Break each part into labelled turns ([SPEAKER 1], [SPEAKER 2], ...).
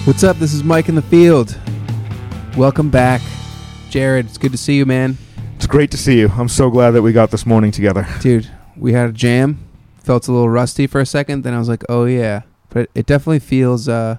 [SPEAKER 1] What's up? This is Mike in the field. Welcome back. Jared, it's good to see you, man.
[SPEAKER 2] It's great to see you. I'm so glad that we got this morning together.
[SPEAKER 1] Dude, we had a jam. Felt a little rusty for a second. Then I was like, oh, yeah. But it definitely feels, I've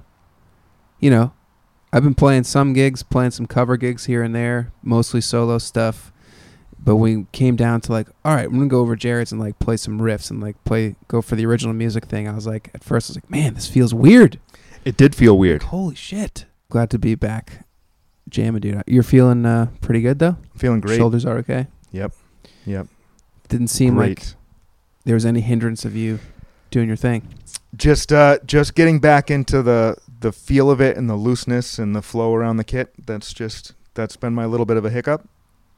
[SPEAKER 1] been playing some gigs, playing some cover gigs here and there, mostly solo stuff. But we came down to like, all right, I'm going to go over Jared's and like play some riffs and like go for the original music thing. I was like, at first I was like, man, this feels weird.
[SPEAKER 2] It did feel weird.
[SPEAKER 1] Like, holy shit. Glad to be back jamming, dude. You're feeling pretty good, though?
[SPEAKER 2] Feeling great.
[SPEAKER 1] Shoulders are okay?
[SPEAKER 2] Yep.
[SPEAKER 1] Didn't seem like there was any hindrance of you doing your thing.
[SPEAKER 2] Just getting back into the feel of it and the looseness and the flow around the kit. That's been my little bit of a hiccup,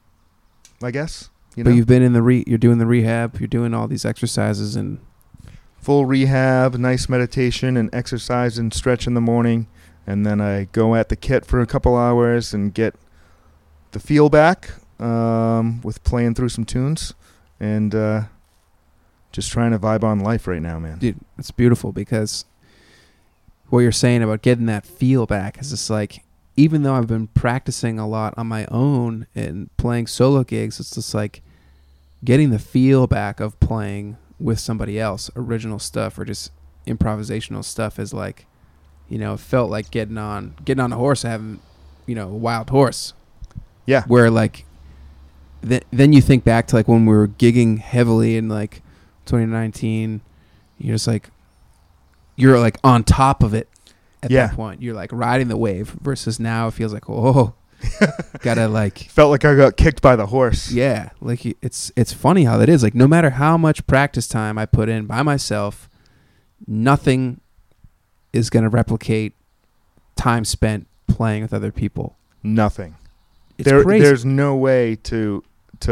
[SPEAKER 2] I guess.
[SPEAKER 1] But you've been in you're doing the rehab, you're doing all these exercises and
[SPEAKER 2] full rehab, nice meditation and exercise and stretch in the morning, and then I go at the kit for a couple hours and get the feel back with playing through some tunes and just trying to vibe on life right now, man.
[SPEAKER 1] Dude, it's beautiful because what you're saying about getting that feel back is just like, even though I've been practicing a lot on my own and playing solo gigs, it's just like getting the feel back of playing with somebody else, original stuff or just improvisational stuff is like, it felt like getting on a horse, having, a wild horse.
[SPEAKER 2] Yeah.
[SPEAKER 1] Where like, then you think back to like when we were gigging heavily in like 2019, you're just like, you're like on top of it at that point. You're like riding the wave versus now it feels like, oh, gotta like
[SPEAKER 2] felt like I got kicked by the horse.
[SPEAKER 1] Yeah, like it's funny how that is. Like no matter how much practice time I put in by myself, nothing is gonna replicate time spent playing with other people.
[SPEAKER 2] Nothing.
[SPEAKER 1] It's crazy.
[SPEAKER 2] There's no way to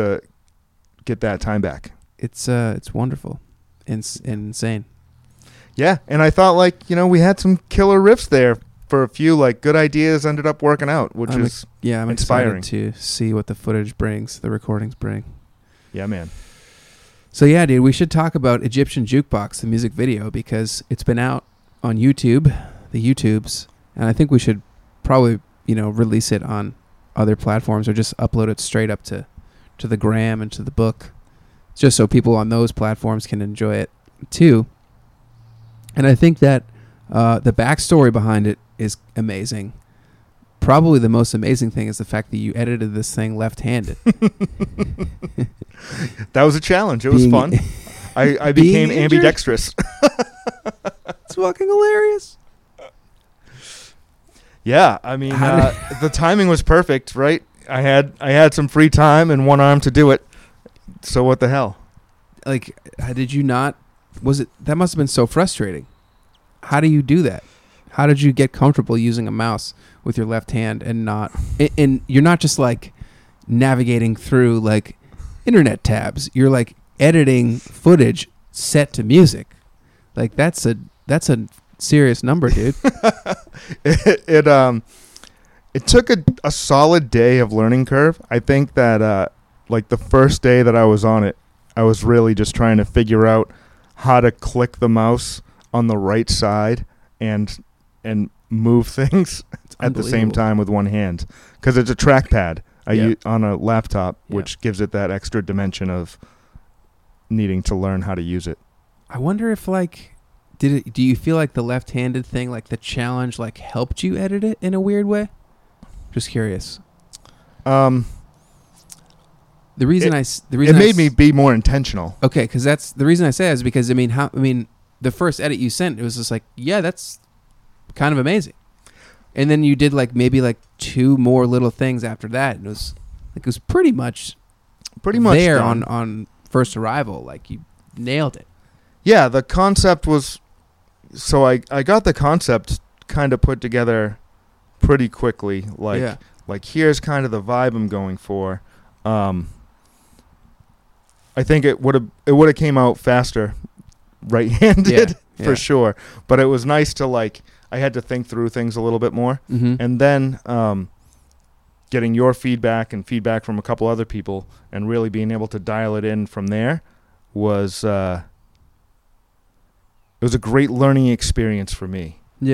[SPEAKER 2] get that time back.
[SPEAKER 1] It's wonderful and insane.
[SPEAKER 2] Yeah, and I thought we had some killer riffs there. For a few good ideas ended up working out, which is
[SPEAKER 1] I'm
[SPEAKER 2] inspiring
[SPEAKER 1] excited to see what the footage brings, the recordings bring.
[SPEAKER 2] Yeah, man.
[SPEAKER 1] So yeah, dude, we should talk about Egyptian Jukebox, the music video, because it's been out on YouTube, the YouTubes, and I think we should probably release it on other platforms or just upload it straight up to the gram and to the book, just so people on those platforms can enjoy it too. And I think that the backstory behind it is amazing. Probably the most amazing thing is the fact that you edited this thing left-handed.
[SPEAKER 2] That was a challenge. It was fun. I became ambidextrous.
[SPEAKER 1] It's fucking hilarious.
[SPEAKER 2] Yeah, I mean, the timing was perfect, right? I had some free time and one arm to do it. So what the hell?
[SPEAKER 1] Like, did you not? That must have been so frustrating. How do you do that? How did you get comfortable using a mouse with your left hand and you're not just like navigating through like internet tabs. You're like editing footage set to music. Like that's a serious number, dude.
[SPEAKER 2] It took a solid day of learning curve. I think that the first day that I was on it, I was really just trying to figure out how to click the mouse on the right side and move things at the same time with one hand, because it's a trackpad on a laptop, which gives it that extra dimension of needing to learn how to use it.
[SPEAKER 1] I wonder if do you feel like the left-handed thing, like the challenge, like helped you edit it in a weird way? Just curious.
[SPEAKER 2] It made me be more intentional.
[SPEAKER 1] Okay, because that's the reason I say is because the first edit you sent, it was just like, yeah, that's kind of amazing. And then you did maybe two more little things after that, and it was pretty much there on first arrival. Like you nailed it.
[SPEAKER 2] Yeah, the concept was, so I got the concept kind of put together pretty quickly. Like here's kind of the vibe I'm going for. I think it would have came out faster right-handed for sure. But it was nice to I had to think through things a little bit more. Mm-hmm. And then getting your feedback and feedback from a couple other people and really being able to dial it in from there was it was a great learning experience for me.
[SPEAKER 1] Yeah.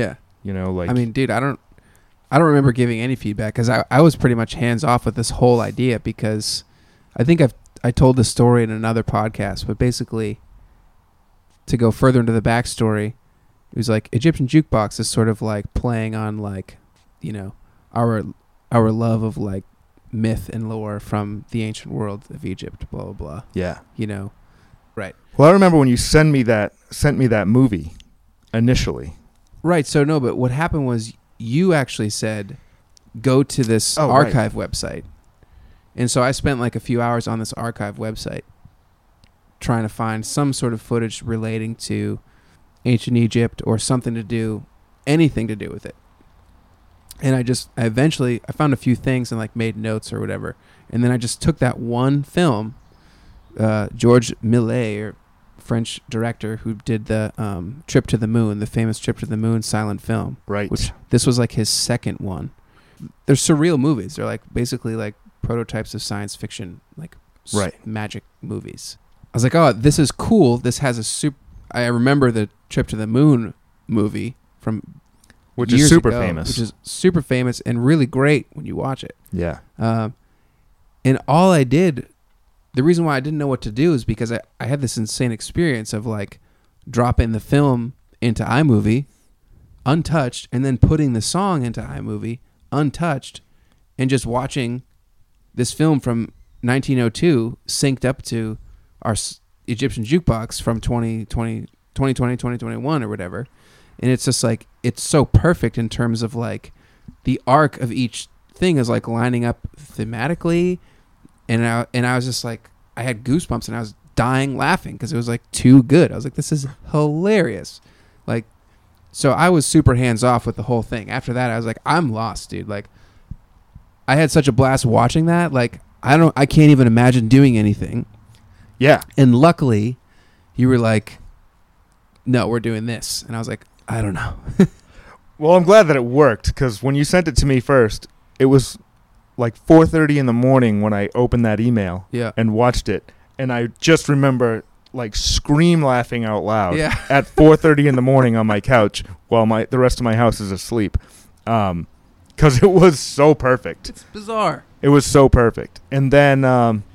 [SPEAKER 2] You know, like
[SPEAKER 1] I mean, dude, I don't remember giving any feedback because I was pretty much hands off with this whole idea because I think I told this story in another podcast, but basically to go further into the backstory, it was like Egyptian Jukebox is sort of like playing on like, you know, our love of like myth and lore from the ancient world of Egypt, blah blah blah.
[SPEAKER 2] yeah.
[SPEAKER 1] You know, right?
[SPEAKER 2] Well, I remember when you sent me that movie initially.
[SPEAKER 1] Right. So no, but what happened was you actually said go to this
[SPEAKER 2] Oh, right.
[SPEAKER 1] archive website, and so I spent like a few hours on this archive website trying to find some sort of footage relating to ancient Egypt or anything to do with it. And I eventually found a few things and like made notes or whatever. And then I just took that one film, Georges Millet, or French director who did the Trip to the Moon, the famous Trip to the Moon silent film.
[SPEAKER 2] Right.
[SPEAKER 1] Which this was like his second one. They're surreal movies. They're like basically like prototypes of science fiction, like magic movies. I was like, oh, this is cool. This has a super. I remember the Trip to the Moon movie from
[SPEAKER 2] which
[SPEAKER 1] years
[SPEAKER 2] is super
[SPEAKER 1] ago,
[SPEAKER 2] famous.
[SPEAKER 1] which is super famous and really great when you watch it.
[SPEAKER 2] Yeah.
[SPEAKER 1] And all I did, the reason why I didn't know what to do is because I had this insane experience of like dropping the film into iMovie untouched and then putting the song into iMovie untouched and just watching this film from 1902 synced up to our Egyptian Jukebox from 2020, 2021 or whatever. And it's just like, it's so perfect in terms of like the arc of each thing is like lining up thematically. And I was just like, I had goosebumps and I was dying laughing because it was like too good. I was like, this is hilarious. Like, so I was super hands off with the whole thing. After that, I was like, I'm lost, dude. Like, I had such a blast watching that. Like, I can't even imagine doing anything.
[SPEAKER 2] Yeah.
[SPEAKER 1] And luckily, you were like, no, we're doing this. And I was like, I don't know.
[SPEAKER 2] Well, I'm glad that it worked because when you sent it to me first, it was like 4:30 in the morning when I opened that email and watched it. And I just remember like scream laughing out loud at 4:30 in the morning on my couch while the rest of my house is asleep. Because it was so perfect.
[SPEAKER 1] It's bizarre.
[SPEAKER 2] It was so perfect. And then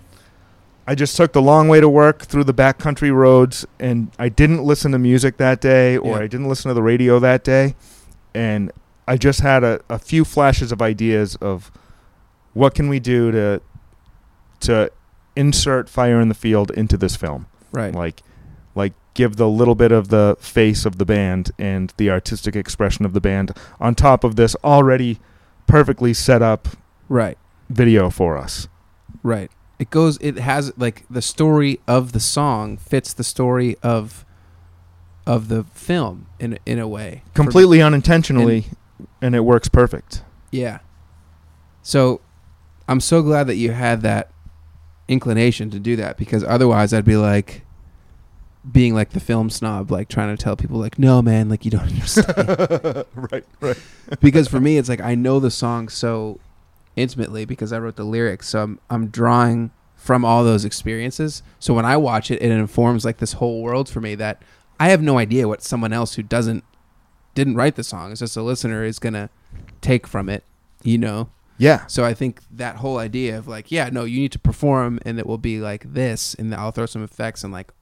[SPEAKER 2] I just took the long way to work through the backcountry roads, and I didn't listen to music that day, or I didn't listen to the radio that day. And I just had a few flashes of ideas of what can we do to insert Fire in the Field into this film.
[SPEAKER 1] Right.
[SPEAKER 2] Like give the little bit of the face of the band and the artistic expression of the band on top of this already perfectly set up video for us.
[SPEAKER 1] Right. It has like the story of the song fits the story of the film in a way.
[SPEAKER 2] Completely unintentionally, and it works perfect.
[SPEAKER 1] Yeah. So I'm so glad that you had that inclination to do that, because otherwise I'd be like being like the film snob, like trying to tell people like, no man, like you don't understand.
[SPEAKER 2] Right.
[SPEAKER 1] Because for me, it's like I know the song so intimately because I wrote the lyrics, so I'm drawing from all those experiences. So when I watch it, it informs like this whole world for me that I have no idea what someone else who didn't write the song, it's just a listener, is gonna take from it, you know.
[SPEAKER 2] Yeah.
[SPEAKER 1] So I think that whole idea of like, yeah, no, you need to perform and it will be like this, and I'll throw some effects and like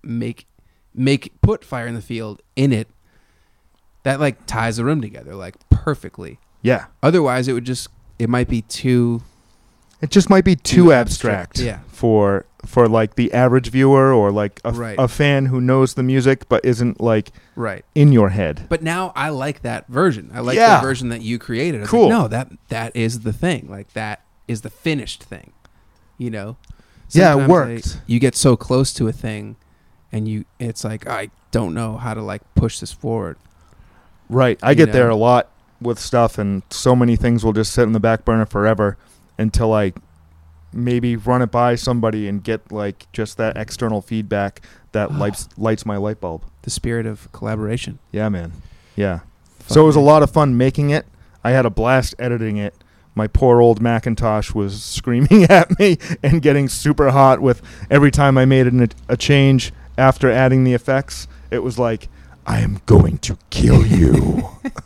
[SPEAKER 1] put Fire in the Field in it, that like ties the room together like perfectly.
[SPEAKER 2] Yeah.
[SPEAKER 1] Otherwise it might be too
[SPEAKER 2] abstract for like the average viewer or like a fan who knows the music but isn't like in your head.
[SPEAKER 1] But now I like that version. I like the version that you created. I was
[SPEAKER 2] cool.
[SPEAKER 1] Like, no, that is the thing. Like that is the finished thing. You know?
[SPEAKER 2] Sometimes it worked.
[SPEAKER 1] You get so close to a thing and it's like, I don't know how to like push this forward.
[SPEAKER 2] Right. I get there a lot with stuff, and so many things will just sit in the back burner forever until I maybe run it by somebody and get like just that external feedback that lights my light bulb.
[SPEAKER 1] The spirit of collaboration.
[SPEAKER 2] Yeah, man. Yeah. So it was a lot of fun making it. I had a blast editing it. My poor old Macintosh was screaming at me and getting super hot with every time I made a change after adding the effects. It was like, I am going to kill you.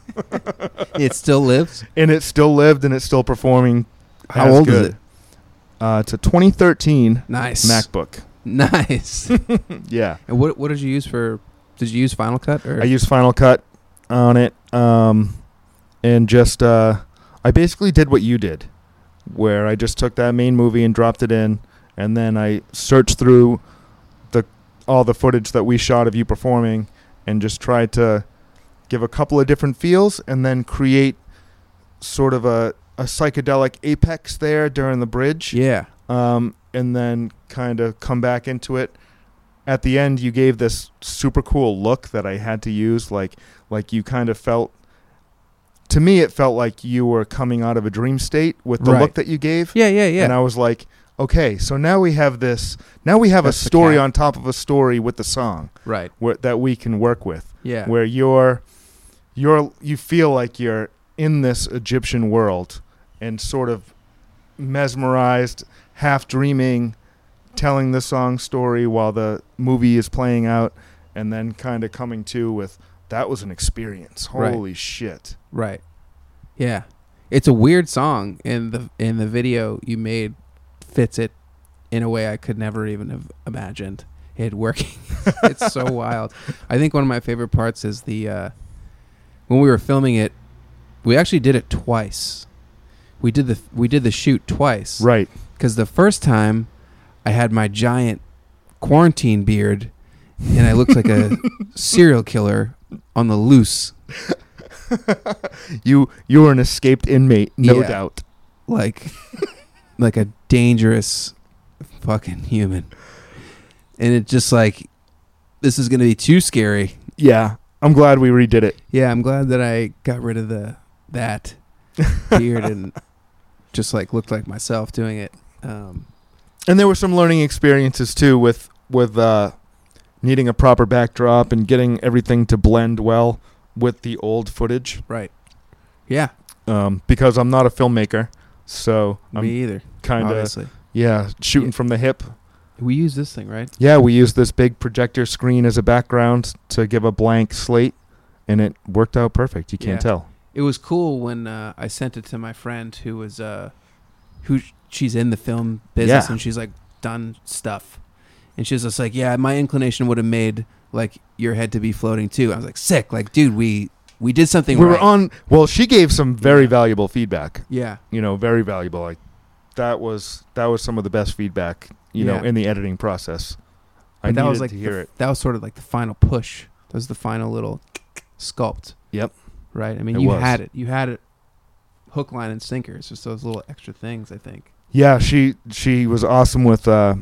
[SPEAKER 1] It still lives?
[SPEAKER 2] And it still lived, and it's still performing.
[SPEAKER 1] How
[SPEAKER 2] as
[SPEAKER 1] old
[SPEAKER 2] good.
[SPEAKER 1] is it?
[SPEAKER 2] It's a 2013
[SPEAKER 1] Nice.
[SPEAKER 2] MacBook.
[SPEAKER 1] Nice.
[SPEAKER 2] Yeah.
[SPEAKER 1] And what did you use for? Did you use Final Cut? Or?
[SPEAKER 2] I used Final Cut on it, and just I basically did what you did, where I just took that main movie and dropped it in, and then I searched through all the footage that we shot of you performing, and just tried to give a couple of different feels, and then create sort of a psychedelic apex there during the bridge.
[SPEAKER 1] Yeah.
[SPEAKER 2] And then kind of come back into it. At the end, you gave this super cool look that I had to use, like you kind of felt. To me, it felt like you were coming out of a dream state with the look that you gave.
[SPEAKER 1] Yeah.
[SPEAKER 2] And I was like, okay, so now we have this. Now we have
[SPEAKER 1] That's
[SPEAKER 2] a story on top of a story with the song,
[SPEAKER 1] right?
[SPEAKER 2] that we can work with.
[SPEAKER 1] Yeah.
[SPEAKER 2] Where you feel like you're in this Egyptian world and sort of mesmerized, half dreaming, telling the song story while the movie is playing out, and then kind of coming to with, that was an experience. Holy shit.
[SPEAKER 1] Right. Yeah. It's a weird song, and the video you made fits it in a way I could never even have imagined it working. It's so wild. I think one of my favorite parts is when we were filming it, we actually did it twice. We did the shoot twice.
[SPEAKER 2] Right.
[SPEAKER 1] Because the first time I had my giant quarantine beard and I looked like a serial killer on the loose.
[SPEAKER 2] You were an escaped inmate, no
[SPEAKER 1] Yeah.
[SPEAKER 2] doubt.
[SPEAKER 1] Like a dangerous fucking human. And it just like, this is going to be too scary.
[SPEAKER 2] Yeah. I'm glad we redid it.
[SPEAKER 1] Yeah, I'm glad that I got rid of that beard and just like looked like myself doing it.
[SPEAKER 2] And there were some learning experiences too with needing a proper backdrop and getting everything to blend well with the old footage.
[SPEAKER 1] Right. Yeah.
[SPEAKER 2] Because I'm not a filmmaker, so I'm
[SPEAKER 1] Me either.
[SPEAKER 2] kind of shooting from the hip.
[SPEAKER 1] We use this thing, right?
[SPEAKER 2] Yeah, we used this big projector screen as a background to give a blank slate, and it worked out perfect. You can't tell.
[SPEAKER 1] It was cool when I sent it to my friend who was she's in the film business and she's like done stuff, and she was just like, yeah, my inclination would have made like your head to be floating too. I was like, sick, like, dude, we did something.
[SPEAKER 2] We
[SPEAKER 1] right.
[SPEAKER 2] were on. Well, she gave some very valuable feedback.
[SPEAKER 1] Yeah,
[SPEAKER 2] very valuable. Like that was some of the best feedback. In the editing process. I
[SPEAKER 1] that
[SPEAKER 2] needed
[SPEAKER 1] was like
[SPEAKER 2] to hear it.
[SPEAKER 1] That was sort of like the final push. That was the final little sculpt.
[SPEAKER 2] Yep.
[SPEAKER 1] Right. I mean,
[SPEAKER 2] It
[SPEAKER 1] you
[SPEAKER 2] was.
[SPEAKER 1] had it. You had it. Hook, line, and sinker. It's just those little extra things, I think.
[SPEAKER 2] Yeah, she was awesome with the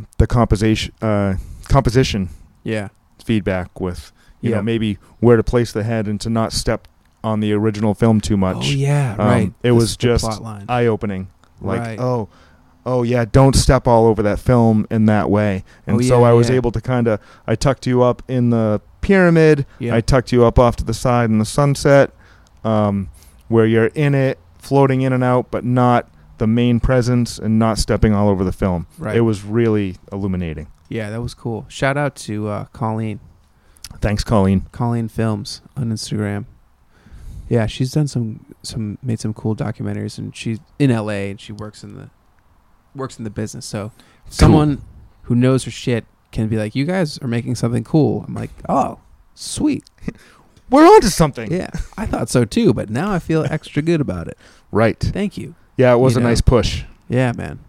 [SPEAKER 2] composition
[SPEAKER 1] Yeah.
[SPEAKER 2] feedback with maybe where to place the head and to not step on the original film too much.
[SPEAKER 1] Oh yeah, right.
[SPEAKER 2] It was just
[SPEAKER 1] plot line.
[SPEAKER 2] eye opening. Like
[SPEAKER 1] Right.
[SPEAKER 2] oh yeah, don't step all over that film in that way. And so I was able to I tucked you up in the pyramid.
[SPEAKER 1] Yeah.
[SPEAKER 2] I tucked you up off to the side in the sunset, where you're in it, floating in and out, but not the main presence and not stepping all over the film.
[SPEAKER 1] Right.
[SPEAKER 2] It was really illuminating.
[SPEAKER 1] Yeah, that was cool. Shout out to Colleen.
[SPEAKER 2] Thanks, Colleen.
[SPEAKER 1] Colleen Films on Instagram. Yeah, she's done made some cool documentaries, and she's in LA and she works in the business. So someone who knows her shit can be like, you guys are making something cool. I'm like, oh, sweet.
[SPEAKER 2] We're on to something.
[SPEAKER 1] Yeah, I thought so too, but now I feel extra good about it.
[SPEAKER 2] Right.
[SPEAKER 1] Thank you.
[SPEAKER 2] Yeah, it was a nice push.
[SPEAKER 1] Yeah, man.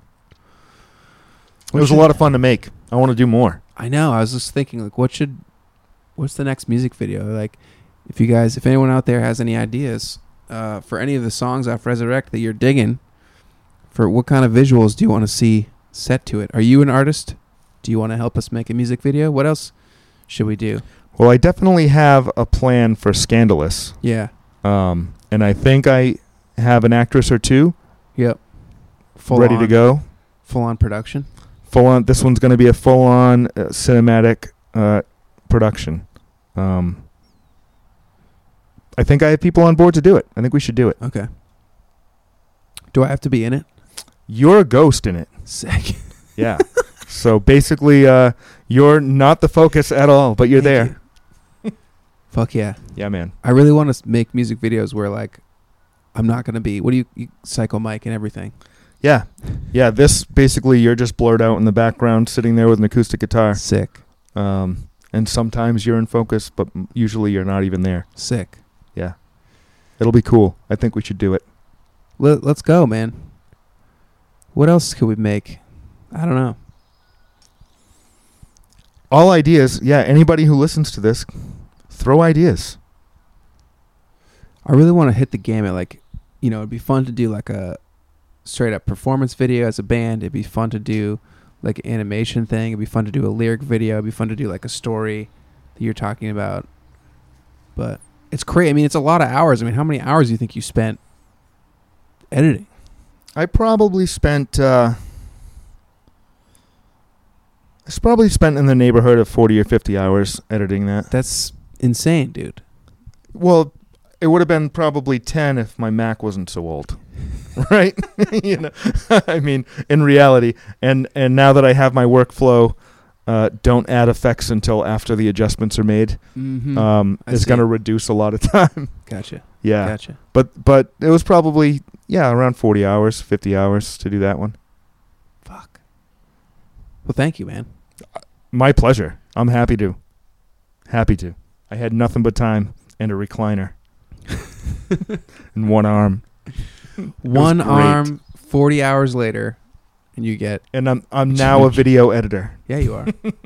[SPEAKER 2] It was a lot of fun to make. I want to do more.
[SPEAKER 1] I know. I was just thinking, like, what's the next music video? Like, if anyone out there has any ideas for any of the songs off Resurrect that you're digging, for what kind of visuals do you want to see set to it? Are you an artist? Do you want to help us make a music video? What else should we do?
[SPEAKER 2] Well, I definitely have a plan for Scandalous.
[SPEAKER 1] Yeah.
[SPEAKER 2] And I think I have an actress or two.
[SPEAKER 1] Yep.
[SPEAKER 2] Ready to go.
[SPEAKER 1] Full on production.
[SPEAKER 2] Full on. This one's going to be a full on cinematic production. I think I have people on board to do it. I think we should do it.
[SPEAKER 1] Okay. Do I have to be in it?
[SPEAKER 2] You're a ghost in it.
[SPEAKER 1] Sick.
[SPEAKER 2] Yeah. So basically, you're not the focus at all, but you're there.
[SPEAKER 1] Fuck yeah.
[SPEAKER 2] Yeah, man.
[SPEAKER 1] I really want to make music videos where like I'm not going to be, what do you Psycho Mike and everything.
[SPEAKER 2] Yeah. Yeah, this basically you're just blurred out in the background sitting there with an acoustic guitar.
[SPEAKER 1] Sick.
[SPEAKER 2] And sometimes you're in focus, but usually you're not even there.
[SPEAKER 1] Sick.
[SPEAKER 2] Yeah. It'll be cool. I think we should do it.
[SPEAKER 1] Let's go, man. What else could we make? I don't know.
[SPEAKER 2] All ideas. Yeah, anybody who listens to this, throw ideas.
[SPEAKER 1] I really want to hit the gamut. Like, you know, it'd be fun to do like a straight up performance video as a band. It'd be fun to do like an animation thing. It'd be fun to do a lyric video. It'd be fun to do like a story that you're talking about. But it's crazy. I mean, it's a lot of hours. I mean, how many hours do you think you spent editing?
[SPEAKER 2] I probably spent in the neighborhood of 40 or 50 hours editing that.
[SPEAKER 1] That's insane, dude.
[SPEAKER 2] Well, it would have been probably 10 if my Mac wasn't so old. Right? You know, I mean, in reality, and now that I have my workflow, don't add effects until after the adjustments are made.
[SPEAKER 1] Mm-hmm.
[SPEAKER 2] It's going to reduce a lot of time.
[SPEAKER 1] Gotcha.
[SPEAKER 2] Yeah.
[SPEAKER 1] Gotcha.
[SPEAKER 2] But it was probably around 40 hours, 50 hours to do that one.
[SPEAKER 1] Fuck. Well, thank you, man.
[SPEAKER 2] My pleasure. I'm happy to. I had nothing but time and a recliner and one arm.
[SPEAKER 1] One arm, 40 hours later, and you get...
[SPEAKER 2] And I'm now a video editor.
[SPEAKER 1] Yeah, you are.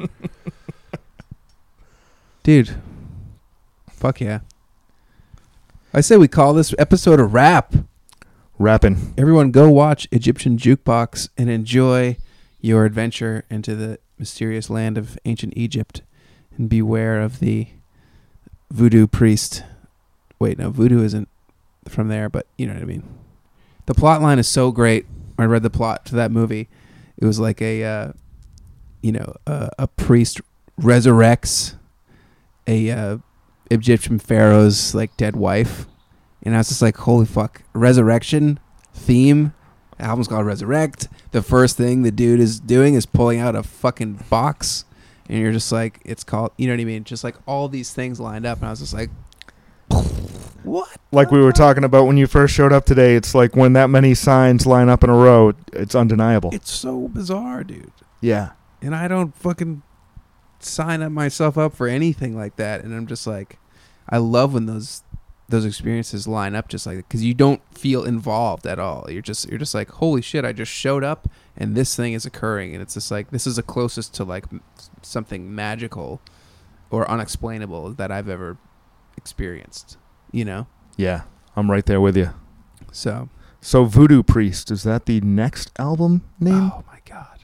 [SPEAKER 1] Dude. Fuck yeah. I say we call this episode a wrap.
[SPEAKER 2] Rapping.
[SPEAKER 1] Everyone go watch Egyptian Jukebox and enjoy your adventure into the mysterious land of ancient Egypt. And beware of the voodoo priest. Wait, no, voodoo isn't from there, but you know what I mean. The plot line is so great. I read the plot to that movie. It was like a priest resurrects a Egyptian pharaoh's like dead wife, and I was just like, holy fuck, resurrection theme. The album's called Resurrect. The first thing the dude is doing is pulling out a fucking box, and you're just like, it's called, you know what I mean? Just like all these things lined up, and I was just like, what?
[SPEAKER 2] Like we were talking about when you first showed up today, it's like when that many signs line up in a row, it's undeniable.
[SPEAKER 1] It's so bizarre, dude.
[SPEAKER 2] Yeah.
[SPEAKER 1] And I don't fucking sign up myself up for anything like that. And I'm just like, I love when those experiences line up just like that, because you don't feel involved at all. You're just like, holy shit, I just showed up and this thing is occurring. And it's just like, this is the closest to like something magical or unexplainable that I've ever experienced, you know?
[SPEAKER 2] Yeah, I'm right there with you.
[SPEAKER 1] So
[SPEAKER 2] Voodoo Priest, is that the next album name?
[SPEAKER 1] Oh my God.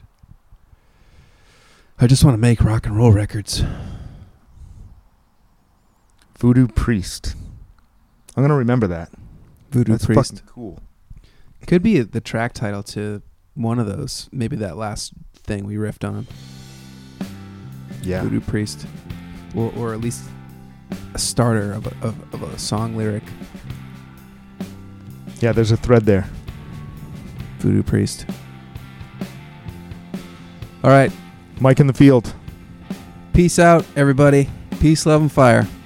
[SPEAKER 1] I just want to make rock and roll records.
[SPEAKER 2] Voodoo Priest. I'm going to remember that.
[SPEAKER 1] Voodoo
[SPEAKER 2] That's
[SPEAKER 1] Priest.
[SPEAKER 2] fucking cool.
[SPEAKER 1] Could be the track title to one of those. Maybe that last thing we riffed on.
[SPEAKER 2] Yeah.
[SPEAKER 1] Voodoo Priest. Or at least a starter of a song lyric.
[SPEAKER 2] Yeah, there's a thread there.
[SPEAKER 1] Voodoo Priest. All right.
[SPEAKER 2] Mike in the field.
[SPEAKER 1] Peace out, everybody. Peace, love, and fire.